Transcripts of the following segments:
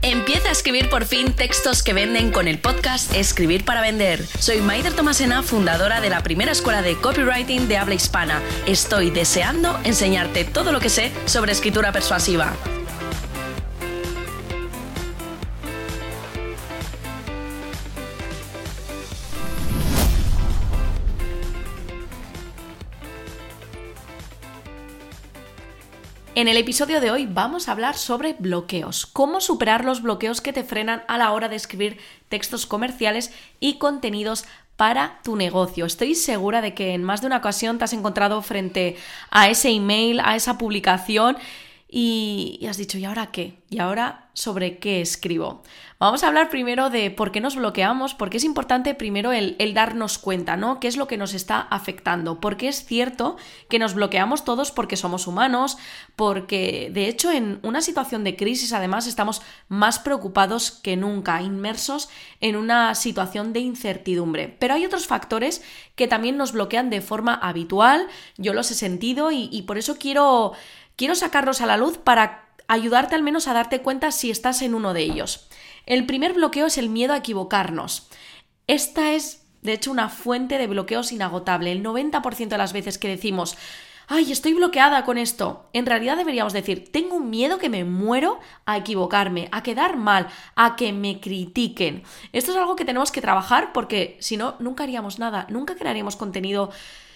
Empieza a escribir por fin textos que venden con el podcast Escribir para Vender. Soy Maider Tomasena, fundadora de la primera escuela de copywriting de habla hispana. Estoy deseando enseñarte todo lo que sé sobre escritura persuasiva. En el episodio de hoy vamos a hablar sobre bloqueos, cómo superar los bloqueos que te frenan a la hora de escribir textos comerciales y contenidos para tu negocio. Estoy segura de que en más de una ocasión te has encontrado frente a ese email, a esa publicación y has dicho, ¿y ahora qué? ¿Y ahora sobre qué escribo? Vamos a hablar primero de por qué nos bloqueamos, porque es importante primero el darnos cuenta, ¿no? ¿Qué es lo que nos está afectando? Porque es cierto que nos bloqueamos todos porque somos humanos, porque de hecho en una situación de crisis además estamos más preocupados que nunca, inmersos en una situación de incertidumbre. Pero hay otros factores que también nos bloquean de forma habitual, yo los he sentido y por eso quiero sacarlos a la luz para ayudarte al menos a darte cuenta si estás en uno de ellos. El primer bloqueo es el miedo a equivocarnos. Esta es, de hecho, una fuente de bloqueos inagotable. El 90% de las veces que decimos, ¡ay, estoy bloqueada con esto!, en realidad deberíamos decir, tengo un miedo que me muero a equivocarme, a quedar mal, a que me critiquen. Esto es algo que tenemos que trabajar porque si no, nunca haríamos nada, nunca crearíamos contenido.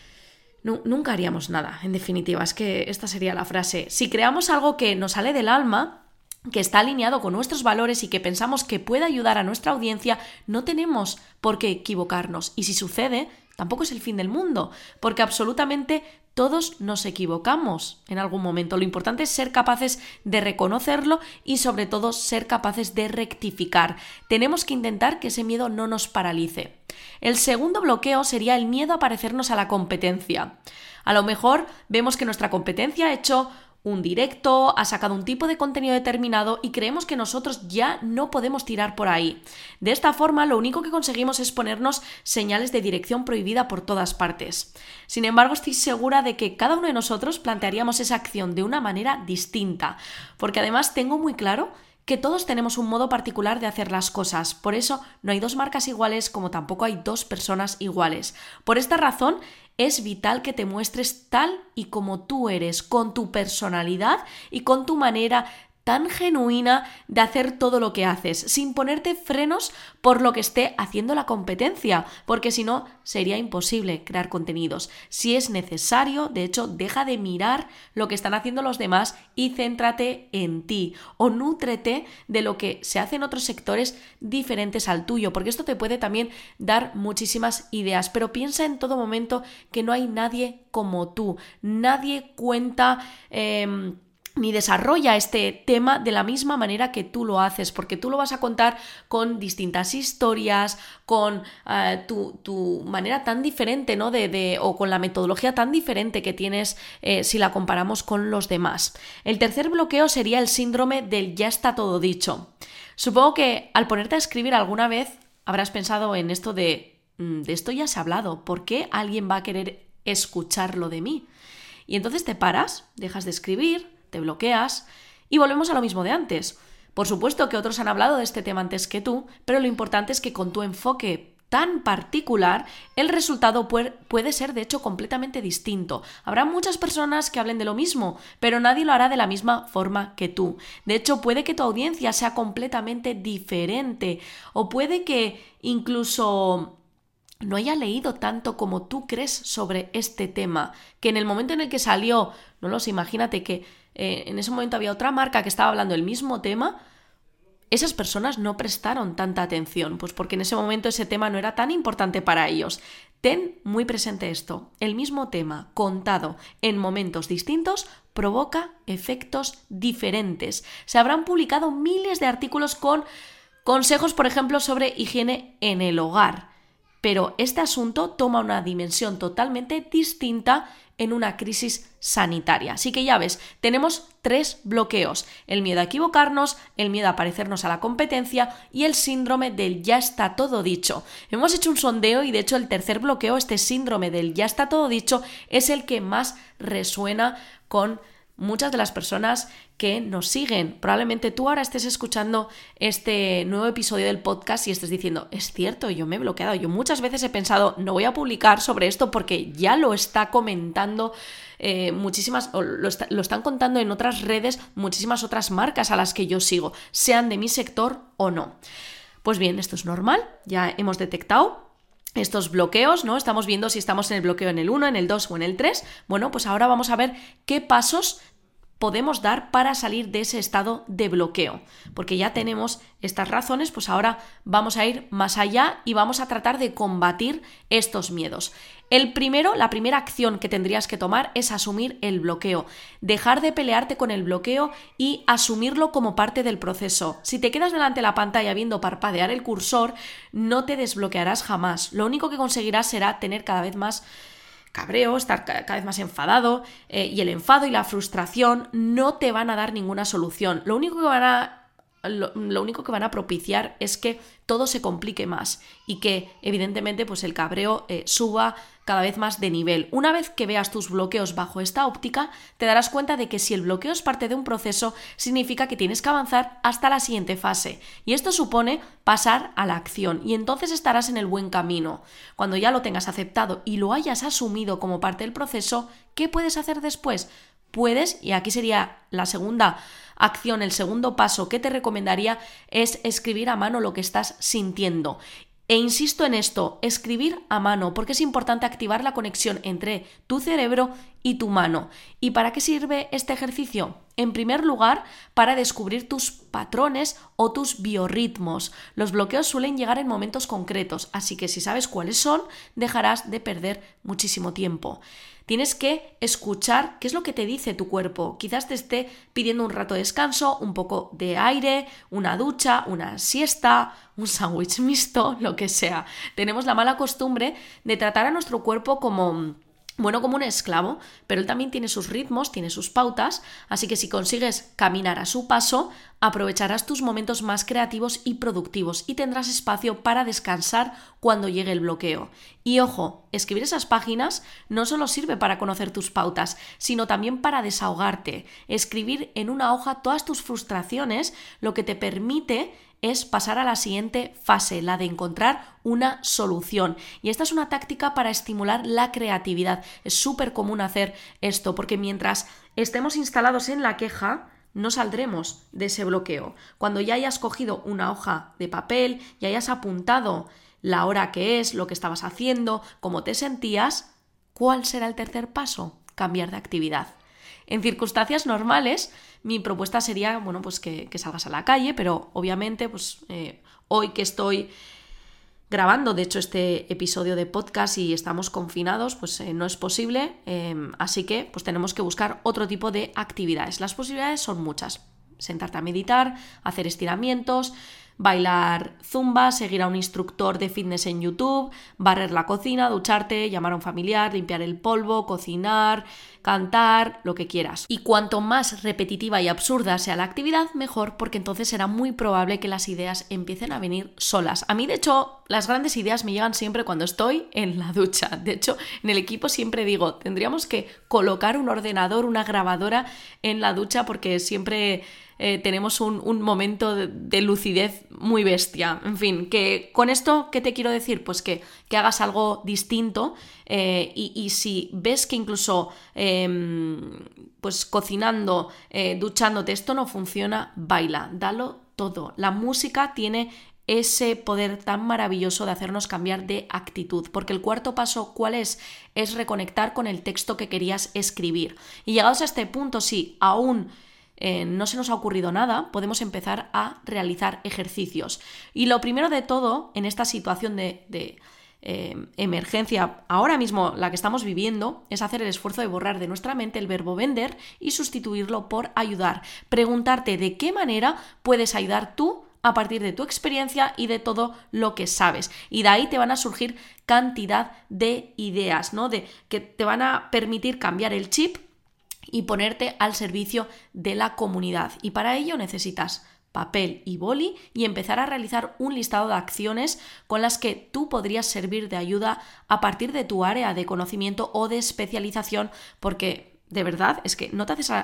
Nunca haríamos nada, en definitiva, es que esta sería la frase. Si creamos algo que nos sale del alma, que está alineado con nuestros valores y que pensamos que puede ayudar a nuestra audiencia, no tenemos por qué equivocarnos. Y si sucede, tampoco es el fin del mundo, porque absolutamente todos nos equivocamos en algún momento. Lo importante es ser capaces de reconocerlo y sobre todo ser capaces de rectificar. Tenemos que intentar que ese miedo no nos paralice. El segundo bloqueo sería el miedo a parecernos a la competencia. A lo mejor vemos que nuestra competencia ha hecho un directo, ha sacado un tipo de contenido determinado y creemos que nosotros ya no podemos tirar por ahí. De esta forma, lo único que conseguimos es ponernos señales de dirección prohibida por todas partes. Sin embargo, estoy segura de que cada uno de nosotros plantearíamos esa acción de una manera distinta, porque además tengo muy claro que todos tenemos un modo particular de hacer las cosas. Por eso no hay dos marcas iguales como tampoco hay dos personas iguales. Por esta razón es vital que te muestres tal y como tú eres, con tu personalidad y con tu manera tan genuina de hacer todo lo que haces, sin ponerte frenos por lo que esté haciendo la competencia, porque si no, sería imposible crear contenidos. Si es necesario, de hecho, deja de mirar lo que están haciendo los demás y céntrate en ti, o nútrete de lo que se hace en otros sectores diferentes al tuyo, porque esto te puede también dar muchísimas ideas, pero piensa en todo momento que no hay nadie como tú, nadie cuenta ni desarrolla este tema de la misma manera que tú lo haces, porque tú lo vas a contar con distintas historias, con tu manera tan diferente, ¿no? O con la metodología tan diferente que tienes si la comparamos con los demás. El tercer bloqueo sería el síndrome del ya está todo dicho. Supongo que al ponerte a escribir alguna vez habrás pensado en esto de esto ya se ha hablado, ¿por qué alguien va a querer escucharlo de mí? Y entonces te paras, dejas de escribir, te bloqueas y volvemos a lo mismo de antes. Por supuesto que otros han hablado de este tema antes que tú, pero lo importante es que con tu enfoque tan particular, el resultado puede ser de hecho completamente distinto. Habrá muchas personas que hablen de lo mismo, pero nadie lo hará de la misma forma que tú. De hecho, puede que tu audiencia sea completamente diferente o puede que incluso no haya leído tanto como tú crees sobre este tema, que en el momento en el que salió, no lo sé, imagínate que en ese momento había otra marca que estaba hablando del mismo tema, esas personas no prestaron tanta atención, pues porque en ese momento ese tema no era tan importante para ellos. Ten muy presente esto, el mismo tema contado en momentos distintos provoca efectos diferentes. Se habrán publicado miles de artículos con consejos, por ejemplo, sobre higiene en el hogar, pero este asunto toma una dimensión totalmente distinta en una crisis sanitaria. Así que ya ves, tenemos 3 bloqueos: el miedo a equivocarnos, el miedo a parecernos a la competencia y el síndrome del ya está todo dicho. Hemos hecho un sondeo y de hecho el tercer bloqueo, este síndrome del ya está todo dicho, es el que más resuena con muchas de las personas que nos siguen. Probablemente tú ahora estés escuchando este nuevo episodio del podcast y estés diciendo, es cierto, yo me he bloqueado. Yo muchas veces he pensado, no voy a publicar sobre esto porque ya lo está comentando muchísimas, o lo están contando en otras redes muchísimas otras marcas a las que yo sigo, sean de mi sector o no. Pues bien, esto es normal, ya hemos detectado estos bloqueos, ¿no? Estamos viendo si estamos en el bloqueo en el 1, en el 2 o en el 3. Bueno, pues ahora vamos a ver qué pasos podemos dar para salir de ese estado de bloqueo. Porque ya tenemos estas razones, pues ahora vamos a ir más allá y vamos a tratar de combatir estos miedos. La primera acción que tendrías que tomar es asumir el bloqueo. Dejar de pelearte con el bloqueo y asumirlo como parte del proceso. Si te quedas delante de la pantalla viendo parpadear el cursor, no te desbloquearás jamás. Lo único que conseguirás será tener cada vez más cabreo, estar cada vez más enfadado, y el enfado y la frustración no te van a dar ninguna solución. Lo único que van a propiciar es que todo se complique más y que evidentemente pues el cabreo suba cada vez más de nivel. Una vez que veas tus bloqueos bajo esta óptica, te darás cuenta de que si el bloqueo es parte de un proceso, significa que tienes que avanzar hasta la siguiente fase. Y esto supone pasar a la acción y entonces estarás en el buen camino. Cuando ya lo tengas aceptado y lo hayas asumido como parte del proceso, ¿qué puedes hacer después? Y aquí sería la segunda acción, el segundo paso que te recomendaría es escribir a mano lo que estás sintiendo. E insisto en esto, escribir a mano, porque es importante activar la conexión entre tu cerebro y tu mano. ¿Y para qué sirve este ejercicio? En primer lugar, para descubrir tus patrones o tus biorritmos. Los bloqueos suelen llegar en momentos concretos, así que si sabes cuáles son, dejarás de perder muchísimo tiempo. Tienes que escuchar qué es lo que te dice tu cuerpo. Quizás te esté pidiendo un rato de descanso, un poco de aire, una ducha, una siesta, un sándwich mixto, lo que sea. Tenemos la mala costumbre de tratar a nuestro cuerpo como un esclavo, pero él también tiene sus ritmos, tiene sus pautas, así que si consigues caminar a su paso, aprovecharás tus momentos más creativos y productivos y tendrás espacio para descansar cuando llegue el bloqueo. Y ojo, escribir esas páginas no solo sirve para conocer tus pautas, sino también para desahogarte. Escribir en una hoja todas tus frustraciones lo que te permite es pasar a la siguiente fase, la de encontrar una solución. Y esta es una táctica para estimular la creatividad. Es súper común hacer esto, porque mientras estemos instalados en la queja, no saldremos de ese bloqueo. Cuando ya hayas cogido una hoja de papel y hayas apuntado la hora que es, lo que estabas haciendo, cómo te sentías, ¿cuál será el tercer paso? Cambiar de actividad. En circunstancias normales, mi propuesta sería, que salgas a la calle, pero obviamente, hoy que estoy grabando, de hecho, este episodio de podcast y estamos confinados, no es posible, así que tenemos que buscar otro tipo de actividades. Las posibilidades son muchas. Sentarte a meditar, hacer estiramientos, bailar zumba, seguir a un instructor de fitness en YouTube, barrer la cocina, ducharte, llamar a un familiar, limpiar el polvo, cocinar, cantar, lo que quieras. Y cuanto más repetitiva y absurda sea la actividad, mejor, porque entonces será muy probable que las ideas empiecen a venir solas. A mí, de hecho, las grandes ideas me llegan siempre cuando estoy en la ducha. De hecho, en el equipo siempre digo, tendríamos que colocar un ordenador, una grabadora en la ducha, porque siempre tenemos un momento de lucidez muy bestia. En fin, que con esto, ¿qué te quiero decir? Pues que hagas algo distinto, y si ves que incluso cocinando, duchándote, esto no funciona, baila, dalo todo. La música tiene ese poder tan maravilloso de hacernos cambiar de actitud, porque el cuarto paso, ¿cuál es? Es reconectar con el texto que querías escribir. Y llegados a este punto, si aún no se nos ha ocurrido nada, podemos empezar a realizar ejercicios. Y lo primero de todo, en esta situación de emergencia, ahora mismo la que estamos viviendo, es hacer el esfuerzo de borrar de nuestra mente el verbo vender y sustituirlo por ayudar. Preguntarte de qué manera puedes ayudar tú a partir de tu experiencia y de todo lo que sabes. Y de ahí te van a surgir cantidad de ideas, ¿no? Que te van a permitir cambiar el chip y ponerte al servicio de la comunidad. Y para ello necesitas papel y boli y empezar a realizar un listado de acciones con las que tú podrías servir de ayuda a partir de tu área de conocimiento o de especialización, porque de verdad es que no te haces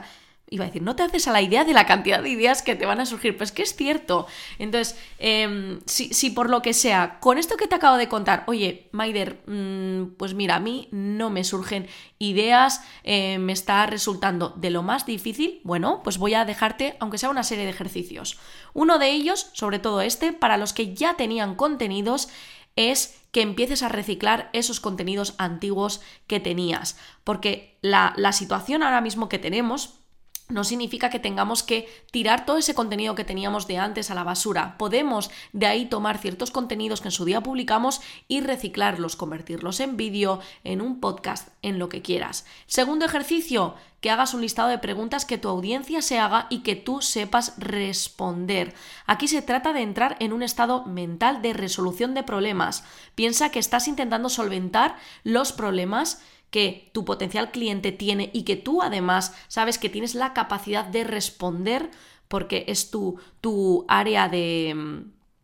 iba a decir, no te haces a la idea de la cantidad de ideas que te van a surgir, pues que es cierto. Entonces, si por lo que sea, con esto que te acabo de contar, oye, Maider, pues mira, a mí no me surgen ideas, me está resultando de lo más difícil, bueno, pues voy a dejarte, aunque sea una serie de ejercicios. Uno de ellos, sobre todo para los que ya tenían contenidos, es que empieces a reciclar esos contenidos antiguos que tenías, porque la situación ahora mismo que tenemos no significa que tengamos que tirar todo ese contenido que teníamos de antes a la basura. Podemos de ahí tomar ciertos contenidos que en su día publicamos y reciclarlos, convertirlos en vídeo, en un podcast, en lo que quieras. Segundo ejercicio, que hagas un listado de preguntas que tu audiencia se haga y que tú sepas responder. Aquí se trata de entrar en un estado mental de resolución de problemas. Piensa que estás intentando solventar los problemas que tu potencial cliente tiene y que tú además sabes que tienes la capacidad de responder porque es tu área de...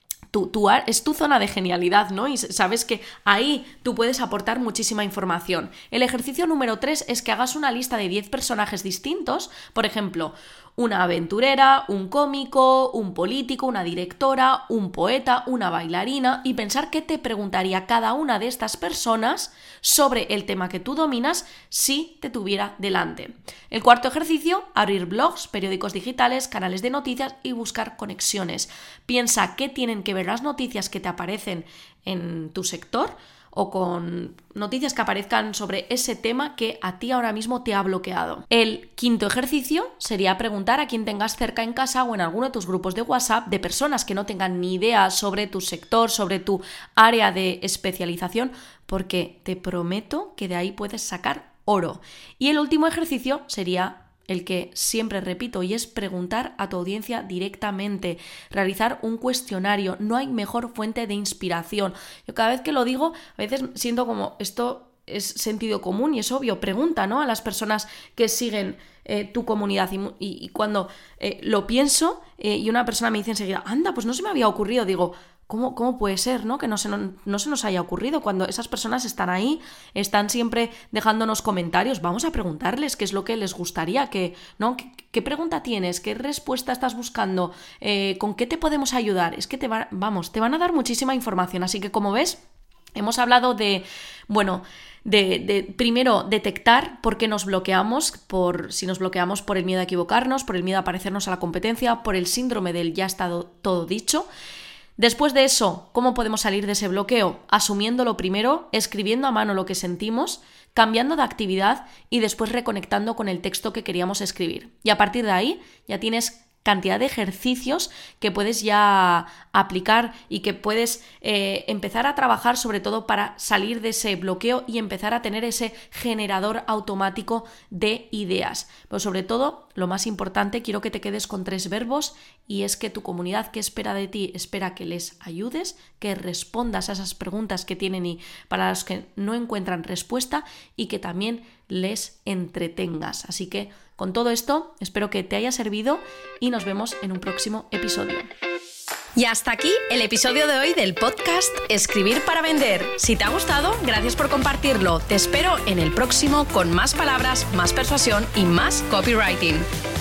es tu zona de genialidad, ¿no? Y sabes que ahí tú puedes aportar muchísima información. El ejercicio número 3 es que hagas una lista de 10 personajes distintos, por ejemplo, una aventurera, un cómico, un político, una directora, un poeta, una bailarina, y pensar qué te preguntaría cada una de estas personas sobre el tema que tú dominas si te tuviera delante. El cuarto ejercicio, abrir blogs, periódicos digitales, canales de noticias y buscar conexiones. Piensa qué tienen que ver las noticias que te aparecen en tu sector o con noticias que aparezcan sobre ese tema que a ti ahora mismo te ha bloqueado. El quinto ejercicio sería preguntar a quien tengas cerca en casa o en alguno de tus grupos de WhatsApp de personas que no tengan ni idea sobre tu sector, sobre tu área de especialización, porque te prometo que de ahí puedes sacar oro. Y el último ejercicio sería el que siempre repito, y es preguntar a tu audiencia directamente, realizar un cuestionario. No hay mejor fuente de inspiración. Yo cada vez que lo digo, a veces siento como esto es sentido común y es obvio. Pregunta, ¿no?, a las personas que siguen tu comunidad y cuando lo pienso y una persona me dice enseguida, anda, pues no se me había ocurrido, digo, ¿Cómo puede ser, ¿no?, que no se nos haya ocurrido cuando esas personas están ahí, están siempre dejándonos comentarios? Vamos a preguntarles qué es lo que les gustaría, ¿no? ¿Qué pregunta tienes? ¿Qué respuesta estás buscando? ¿Con qué te podemos ayudar? Es que te van a dar muchísima información. Así que, como ves, hemos hablado de primero detectar por qué nos bloqueamos, si nos bloqueamos por el miedo a equivocarnos, por el miedo a parecernos a la competencia, por el síndrome del ya está todo dicho. Después de eso, ¿cómo podemos salir de ese bloqueo? Asumiéndolo primero, escribiendo a mano lo que sentimos, cambiando de actividad y después reconectando con el texto que queríamos escribir. Y a partir de ahí ya tienes cantidad de ejercicios que puedes ya aplicar y que puedes empezar a trabajar, sobre todo para salir de ese bloqueo y empezar a tener ese generador automático de ideas. Pero sobre todo, lo más importante, quiero que te quedes con 3 verbos, y es que tu comunidad, ¿qué espera de ti? Espera que les ayudes, que respondas a esas preguntas que tienen y para las que no encuentran respuesta, y que también les entretengas. Así que con todo esto, espero que te haya servido y nos vemos en un próximo episodio. Y hasta aquí el episodio de hoy del podcast Escribir para Vender. Si te ha gustado, gracias por compartirlo. Te espero en el próximo con más palabras, más persuasión y más copywriting.